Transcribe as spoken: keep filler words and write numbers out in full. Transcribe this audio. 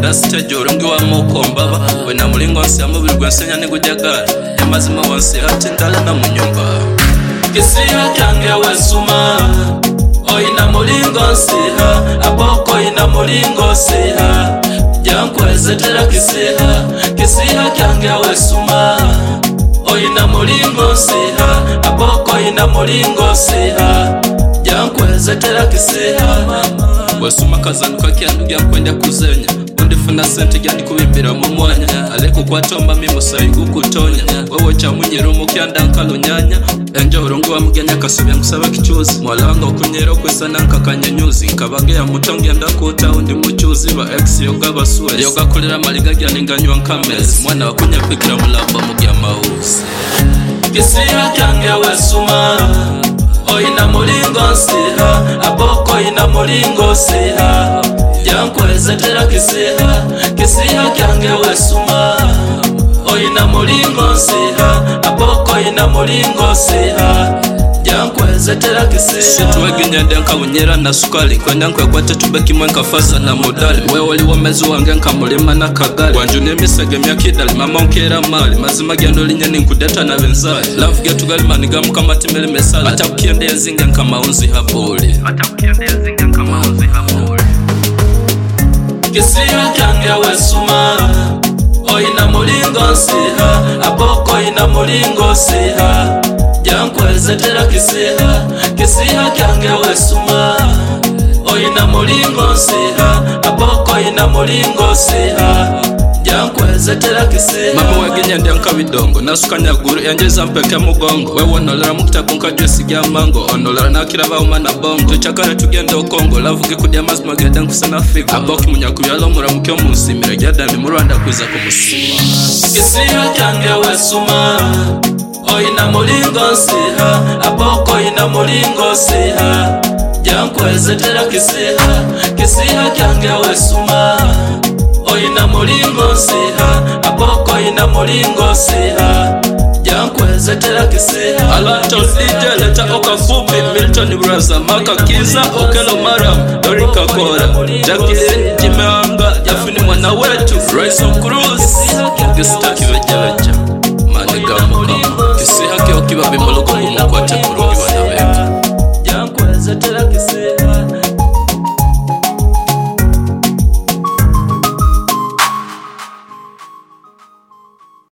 Kunda stage urungi wa mukombaba we na mulingo nsi amubiri gwensenya nigujagala emazima wansi ati ndala na munyumba kisiya kyange wesuma oina mulingo nsiha aboko ina mulingo siha jankwezetera kisiha kisiha kyange wesuma oina mulingo nsiha aboko ina mulingo siha jankwezetera kisiha wesuma kazanuka kyandugia kwenda kuzenya ndifuna sente gyandi kubimbira mu mwanya aleko kwatomba mimusayi gukutonya wewe chamunyero mukyanda nkalonyanya enjo urongo wa mugenya kasubya ngusaba kichuzi mwalanga okunyero kwesana nkakanyanyuzi nkabage ya mutongi ndakota undi muchuzi ba ex yoga baswe yoga kulira maliga gyaninganywa nkamezi mwana wakunya pikira mulamba mugya mausi kisiya kyange wesuma oina mulingo siha aboko ina mulingo siha jankwezetera kisiha kisiha kyange wesuma oina mulingo siha aboko ina mulingo siha jankwezetera kisiha situwegenya ndenka bunyera na sukali kwenda nkwekwata tubeki mwenka fasa na modali wewe oli wamezi wange nka mulima na kagali wanju nemisege myakidali mama nkera mali mazima gendo linyeni nkudeta na benzali love getu gali maniga mukamatimele mesala ata kukiende nzinge nka maunzi habuli ata kukiende nzinge nka maunzi habuli kisiya kyange wesuma oina mulingo siha aboko ina mulingo siha jankwezetera kisiha kisiha kyange wesuma oina mulingo siha aboko ina mulingo siha jankwezetera kisiha mama wegenya ndenka bidongo nasukanya guru yanjeza mpeke mugongo wewe onolera mukitabu nkajwesi gya mango onolera nakiraba umana bongo tuchakara tugenda okongo lavuge kudya mazima genda nkusana figo aboki munyakubyalo muramuke omunsimira gyadami mu Rwanda kwiza kumusima kisiha kyange wesuma oina mulingo siha aboko ina mulingo siha jankwezetera kisiha kisiha kyange wesuma oina mulingo siha aboko ina mulingo siha jankwezetera kisiha alato D J leta okafupi Milton Braza Maka Kiza Okelo Maram Dorika Kora Jacqueline Jimeanga Jafini mwana wetu Rise of Cruz Gistaki